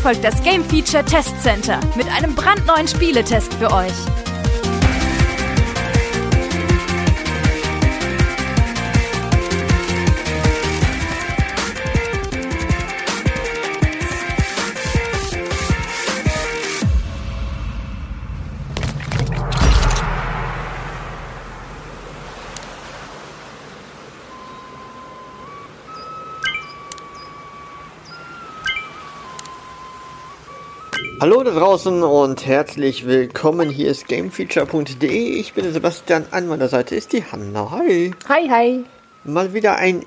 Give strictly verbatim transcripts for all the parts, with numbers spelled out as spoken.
folgt das Game Feature Test Center mit einem brandneuen Spieletest für euch. Hallo da draußen und herzlich willkommen. Hier ist Gamefeature punkt de. Ich bin der Sebastian, an meiner Seite ist die Hanna. Hi. Hi, hi. Mal wieder ein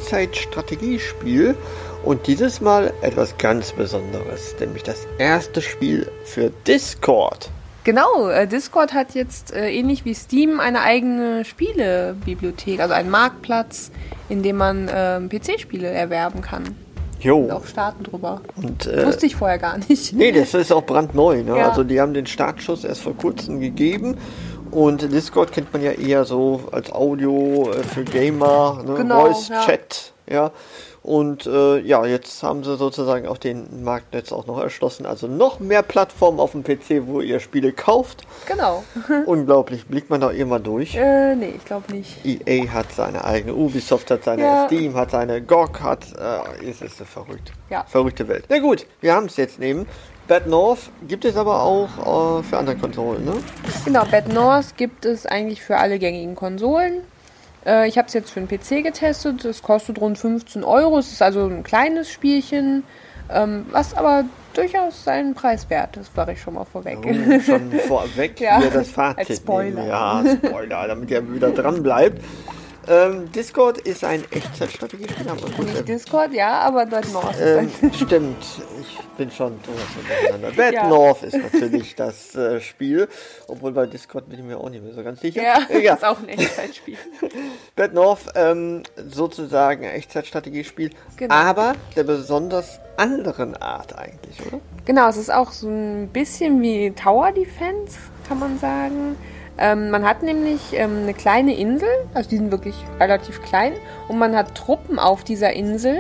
Echtzeit-Strategiespiel und dieses Mal etwas ganz Besonderes, nämlich das erste Spiel für Discord. Genau, äh, Discord hat jetzt äh, ähnlich wie Steam eine eigene Spielebibliothek, also einen Marktplatz, in dem man äh, P C-Spiele erwerben kann. Jo. Und auch starten drüber. Und, äh, wusste ich vorher gar nicht. Nee, das ist auch brandneu. Ne? Ja. Also die haben den Startschuss erst vor kurzem gegeben. Und Discord kennt man ja eher so als Audio äh, für Gamer, ne? Genau, Voice Chat, ja. ja. Und äh, ja, jetzt haben sie sozusagen auch den Markt jetzt auch noch erschlossen. Also noch mehr Plattformen auf dem P C, wo ihr Spiele kauft. Genau. Unglaublich. Blickt man da immer durch? Äh, nee, ich glaube nicht. E A hat seine eigene, Ubisoft hat seine, Ja. Steam hat seine, G O G hat, äh, es ist verrückt. Ja. Verrückte Welt. Na gut, wir haben es jetzt neben. Bad North gibt es aber auch äh, für andere Konsolen, ne? Genau, Bad North gibt es eigentlich für alle gängigen Konsolen. Äh, ich habe es jetzt für den P C getestet. Es kostet rund fünfzehn Euro. Es ist also ein kleines Spielchen, ähm, was aber durchaus seinen Preis wert ist, war ich schon mal vorweg. Oh, schon vorweg Ja, hier das Fazit. als Spoiler. nehmen. Ja, Spoiler, damit ihr wieder dran bleibt. Ähm, Discord ist ein Echtzeitstrategiespiel. haben wir gut Nicht erwähnt. Discord, ja, aber Bad North Ähm, ist ein stimmt, ich bin schon sowas durcheinander. Bad Ja. North ist natürlich das äh, Spiel, obwohl bei Discord bin ich mir auch nicht mehr so ganz sicher. Ja, Egal. ist auch ein Echtzeitspiel. Bad North, ähm, sozusagen ein Echtzeitstrategiespiel, Genau. aber der besonders anderen Art eigentlich, oder? Genau, es ist auch so ein bisschen wie Tower Defense, kann man sagen. Ähm, man hat nämlich ähm, eine kleine Insel, also die sind wirklich relativ klein, und man hat Truppen auf dieser Insel.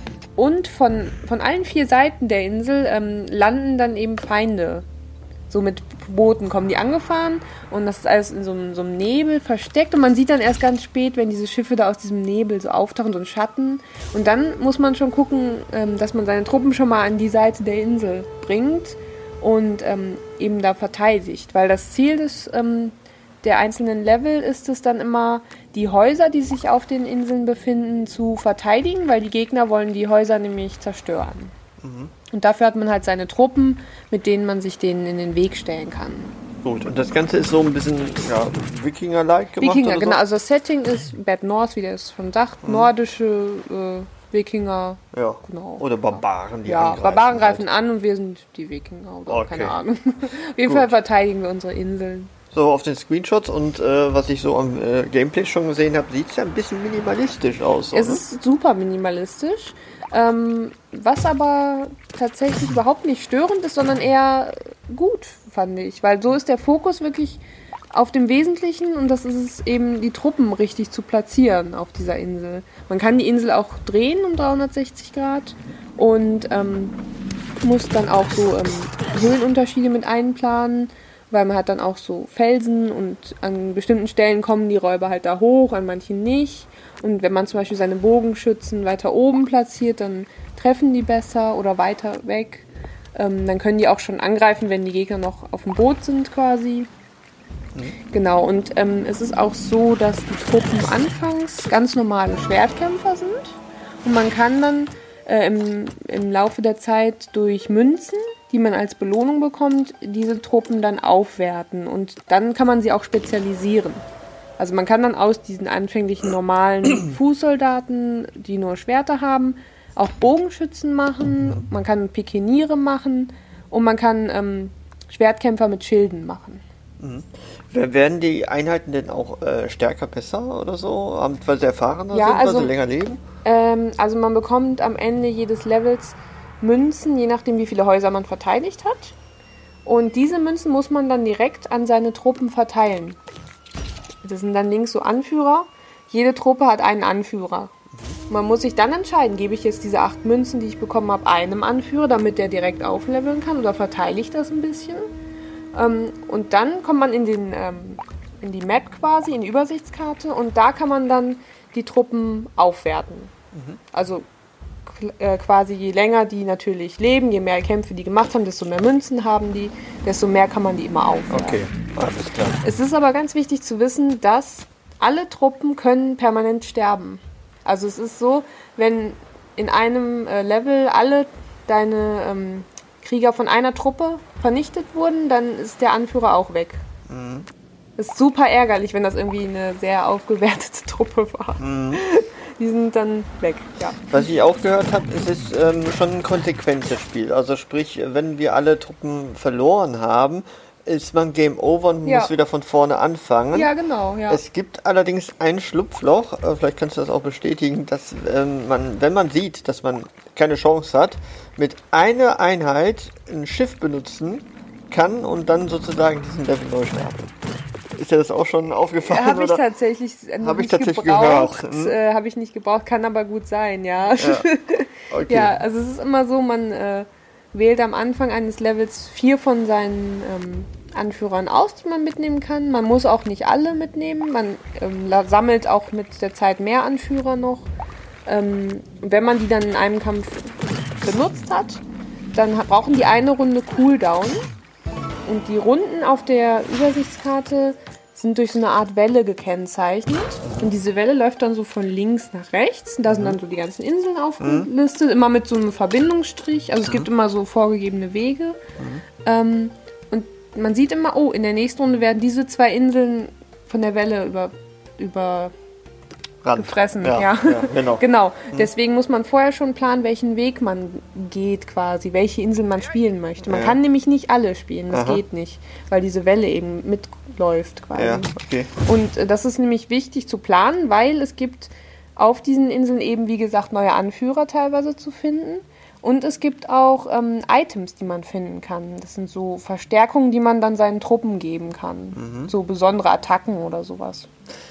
Und von, von allen vier Seiten der Insel ähm, landen dann eben Feinde. So mit Booten kommen die angefahren und das ist alles in so einem, so einem Nebel versteckt. Und man sieht dann erst ganz spät, wenn diese Schiffe da aus diesem Nebel so auftauchen, so ein Schatten. Und dann muss man schon gucken, ähm, dass man seine Truppen schon mal an die Seite der Insel bringt und ähm, eben da verteidigt. Weil das Ziel des, ähm, der einzelnen Level ist es dann immer, die Häuser, die sich auf den Inseln befinden, zu verteidigen, weil die Gegner wollen die Häuser nämlich zerstören. Mhm. Und dafür hat man halt seine Truppen, mit denen man sich denen in den Weg stellen kann. Gut, und das Ganze ist so ein bisschen ja, Wikinger-like gemacht? Wikinger, oder genau. so? Also das Setting ist Bad North, wie der es schon sagt, nordische äh, Wikinger. Ja. Genau. Oder Barbaren, die Ja, angreifen. Barbaren halt. greifen an und wir sind die Wikinger oder Okay. keine Ahnung. Auf jeden Gut. Fall verteidigen wir unsere Inseln. So auf den Screenshots und äh, was ich so am äh, Gameplay schon gesehen habe, sieht es ja ein bisschen minimalistisch aus. Es oder? ist super minimalistisch, ähm, was aber tatsächlich überhaupt nicht störend ist, sondern eher gut, fand ich. Weil so ist der Fokus wirklich auf dem Wesentlichen und das ist es eben, die Truppen richtig zu platzieren auf dieser Insel. Man kann die Insel auch drehen um dreihundertsechzig Grad und ähm, muss dann auch so ähm, Höhenunterschiede mit einplanen, weil man hat dann auch so Felsen und an bestimmten Stellen kommen die Räuber halt da hoch, an manchen nicht. Und wenn man zum Beispiel seine Bogenschützen weiter oben platziert, dann treffen die besser oder weiter weg. Ähm, dann können die auch schon angreifen, wenn die Gegner noch auf dem Boot sind quasi. Mhm. Genau, und ähm, es ist auch so, dass die Truppen anfangs ganz normale Schwertkämpfer sind. Und man kann dann äh, im, im Laufe der Zeit durch Münzen, die man als Belohnung bekommt, diese Truppen dann aufwerten. Und dann kann man sie auch spezialisieren. Also man kann dann aus diesen anfänglichen normalen Fußsoldaten, die nur Schwerter haben, auch Bogenschützen machen. Man kann Pikeniere machen und man kann ähm, Schwertkämpfer mit Schilden machen. Mhm. Werden die Einheiten denn auch äh, stärker, besser oder so? Weil sie erfahrener Ja, sind, weil also, sie länger leben? Ähm, also man bekommt am Ende jedes Levels Münzen, je nachdem wie viele Häuser man verteidigt hat. Und diese Münzen muss man dann direkt an seine Truppen verteilen. Das sind dann links so Anführer. Jede Truppe hat einen Anführer. Man muss sich dann entscheiden, gebe ich jetzt diese acht Münzen, die ich bekommen habe, einem Anführer, damit der direkt aufleveln kann, oder verteile ich das ein bisschen? Ähm, und dann kommt man in, den, ähm, in die Map quasi, in die Übersichtskarte, und da kann man dann die Truppen aufwerten. Mhm. Also äh, quasi je länger die natürlich leben, je mehr Kämpfe die gemacht haben, desto mehr Münzen haben die, desto mehr kann man die immer aufwerten. Okay, alles klar. Es ist aber ganz wichtig zu wissen, dass alle Truppen können permanent sterben. Also es ist so, wenn in einem äh, Level alle deine ähm, Krieger von einer Truppe vernichtet wurden, dann ist der Anführer auch weg. Mhm. Ist super ärgerlich, wenn das irgendwie eine sehr aufgewertete Truppe war. Mhm. Die sind dann weg, ja. Was ich auch gehört habe, es ist ähm, schon ein konsequentes Spiel. Also sprich, wenn wir alle Truppen verloren haben, ist man Game Over und ja. muss wieder von vorne anfangen. Ja, genau. Ja. Es gibt allerdings ein Schlupfloch, äh, vielleicht kannst du das auch bestätigen, dass ähm, man, wenn man sieht, dass man keine Chance hat, mit einer Einheit ein Schiff benutzen kann und dann sozusagen diesen Level neu starten. Ist dir das auch schon aufgefallen? Habe ich tatsächlich, hab ich tatsächlich gebraucht. gehört. Hm? Äh, Habe ich nicht gebraucht, kann aber gut sein, ja. Ja, okay. Ja, also es ist immer so, man äh, wählt am Anfang eines Levels vier von seinen ähm, Anführern aus, die man mitnehmen kann. Man muss auch nicht alle mitnehmen. Man ähm, sammelt auch mit der Zeit mehr Anführer noch. Ähm, wenn man die dann in einem Kampf benutzt hat, dann brauchen die eine Runde Cooldown. Und die Runden auf der Übersichtskarte sind durch so eine Art Welle gekennzeichnet. Und diese Welle läuft dann so von links nach rechts. Und da sind dann so die ganzen Inseln aufgelistet, immer mit so einem Verbindungsstrich. Also es gibt immer so vorgegebene Wege. Ähm, und man sieht immer, oh, in der nächsten Runde werden diese zwei Inseln von der Welle über, über gefressen. Ja, ja. ja, genau. Genau. Deswegen muss man vorher schon planen, welchen Weg man geht quasi, welche Insel man spielen möchte. Man ja. kann nämlich nicht alle spielen, das Aha. geht nicht, weil diese Welle eben mitläuft quasi. Ja, okay. Und äh, das ist nämlich wichtig zu planen, weil es gibt auf diesen Inseln eben, wie gesagt, neue Anführer teilweise zu finden. Und es gibt auch ähm, Items, die man finden kann. Das sind so Verstärkungen, die man dann seinen Truppen geben kann. Mhm. So besondere Attacken oder sowas.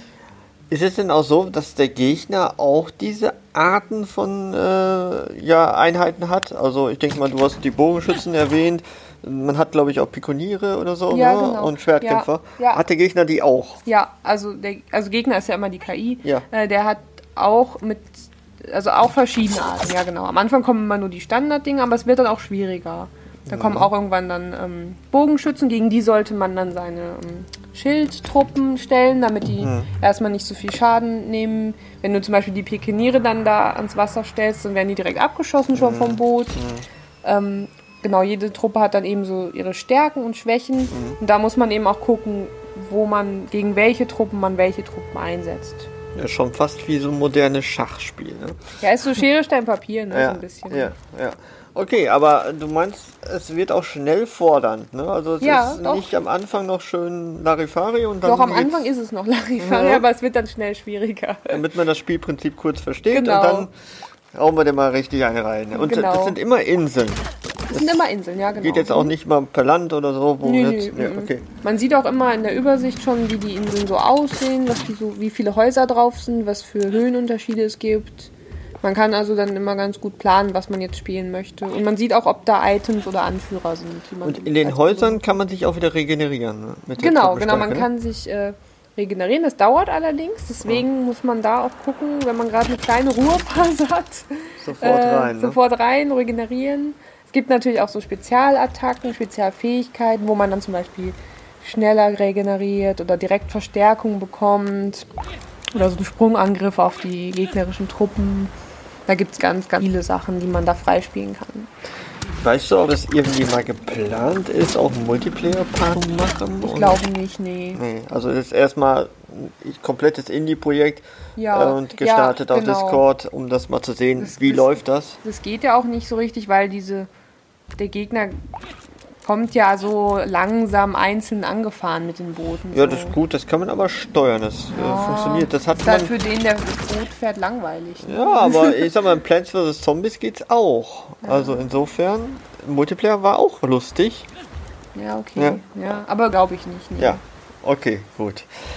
Ist es denn auch so, dass der Gegner auch diese Arten von äh, ja, Einheiten hat? Also ich denke mal, du hast die Bogenschützen erwähnt. Man hat, glaube ich, auch Pikoniere oder so, ja, ne? Genau. Und Schwertkämpfer. Ja, ja. Hat der Gegner die auch? Ja, also der also Gegner ist ja immer die K I. Ja. Äh, der hat auch mit, also auch verschiedene Arten, ja genau. Am Anfang kommen immer nur die Standarddinger, aber es wird dann auch schwieriger. Da mhm. kommen auch irgendwann dann ähm, Bogenschützen, gegen die sollte man dann seine ähm, Schildtruppen stellen, damit die mhm. erstmal nicht so viel Schaden nehmen. Wenn du zum Beispiel die Pikeniere dann da ans Wasser stellst, dann werden die direkt abgeschossen schon mhm. vom Boot. Mhm. Ähm, genau, jede Truppe hat dann eben so ihre Stärken und Schwächen. Mhm. Und da muss man eben auch gucken, wo man, gegen welche Truppen man welche Truppen einsetzt. Ja, schon fast wie so ein modernes Schachspiel, ne? Ja, ist so Schere, Stein, Papier, ne? Ja, so ein bisschen. Ja, ja. Okay, aber du meinst, es wird auch schnell fordernd, ne? Also es ja, ist doch. nicht am Anfang noch schön Larifari und dann Doch, am Anfang ist es noch Larifari, ja. aber es wird dann schnell schwieriger. Damit man das Spielprinzip kurz versteht genau. und dann hauen wir dir mal richtig eine rein. Und genau. das sind immer Inseln. Das sind immer Inseln, ja genau. Geht jetzt auch nicht mal per Land oder so, wo nö, jetzt, nö, ja, okay. Man sieht auch immer in der Übersicht schon, wie die Inseln so aussehen, was die so, wie viele Häuser drauf sind, was für Höhenunterschiede es gibt. Man kann also dann immer ganz gut planen, was man jetzt spielen möchte. Und man sieht auch, ob da Items oder Anführer sind. Die man Und in den Häusern kann man sich auch wieder regenerieren. Ne? Mit der genau, genau, man ne? kann sich äh, regenerieren. Das dauert allerdings, deswegen ja. muss man da auch gucken, wenn man gerade eine kleine Ruhephase hat. Sofort äh, rein. Ne? Sofort rein, regenerieren. Es gibt natürlich auch so Spezialattacken, Spezialfähigkeiten, wo man dann zum Beispiel schneller regeneriert oder direkt Verstärkung bekommt. Oder so ein Sprungangriff auf die gegnerischen Truppen. Da gibt es ganz, ganz viele Sachen, die man da freispielen kann. Weißt du, ob es irgendwie mal geplant ist, auch ein Multiplayer-Part zu machen? Ich glaube nicht, nee. nee. Also es ist erstmal ein komplettes Indie-Projekt ja, äh, und gestartet ja, auf genau. Discord, um das mal zu sehen, das, wie das, läuft das? Das geht ja auch nicht so richtig, weil diese der Gegner kommt ja so langsam einzeln angefahren mit den Booten. Ja, so. das ist gut, das kann man aber steuern, das ja, äh, funktioniert. Das hat ist man halt für den, der das Boot fährt, langweilig. Ne? Ja, aber ich sag mal, in Plants versus. Zombies geht's auch. Ja. Also insofern, Multiplayer war auch lustig. Ja, okay. Ja, ja aber glaube ich nicht. Nee. Ja, okay, gut.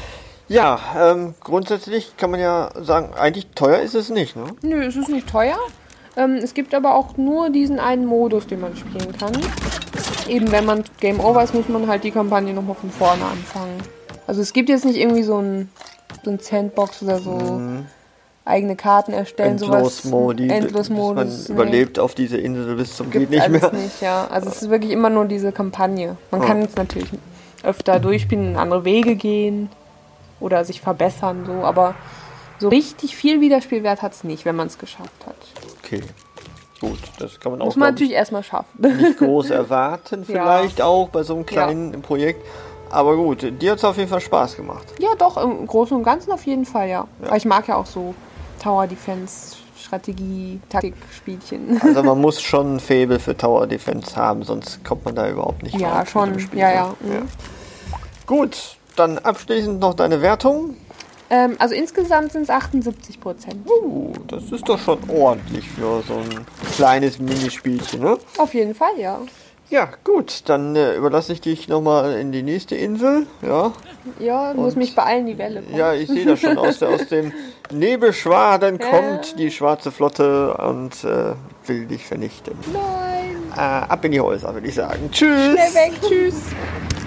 Ja, ähm, grundsätzlich kann man ja sagen, eigentlich teuer ist es nicht, ne? Nö, es ist nicht teuer. Ähm, es gibt aber auch nur diesen einen Modus, den man spielen kann. Eben wenn man Game Over ist, muss man halt die Kampagne nochmal von vorne anfangen. Also es gibt jetzt nicht irgendwie so ein, so ein Sandbox oder so mhm. eigene Karten erstellen, sowas. Endlos-Modi, Endlos-Modus. Man nee. überlebt auf diese Insel bis zum Geht nicht mehr. Nicht, ja. Also es ist wirklich immer nur diese Kampagne. Man oh. kann jetzt natürlich öfter durchspielen, andere Wege gehen oder sich verbessern, so, aber so richtig viel Wiederspielwert hat es nicht, wenn man es geschafft hat. Okay, gut, das kann man auch Muss man natürlich erstmal schaffen. Nicht groß erwarten, vielleicht ja. auch bei so einem kleinen ja. Projekt. Aber gut, dir hat es auf jeden Fall Spaß gemacht. Ja, doch, im Großen und Ganzen auf jeden Fall, ja. ja. Weil ich mag ja auch so Tower Defense, Strategie, Taktik-Spielchen. Also man muss schon ein Faible für Tower Defense haben, sonst kommt man da überhaupt nicht ja, raus. Schon. Spiel, ja, ja, schon. Ja. Gut, dann abschließend noch deine Wertung. Ähm, also insgesamt sind es achtundsiebzig Prozent. Uh, das ist doch schon ordentlich für so ein kleines Minispielchen, ne? Auf jeden Fall, ja. Ja, gut, dann äh, überlasse ich dich nochmal in die nächste Insel, ja. Ja, du musst mich beeilen, die Welle kommt. Ja, ich sehe das schon, aus, der, aus den Nebelschwaden ja. kommt die schwarze Flotte und äh, will dich vernichten. Nein. Äh, ab in die Häuser, würde ich sagen. Tschüss. Schnell weg, tschüss.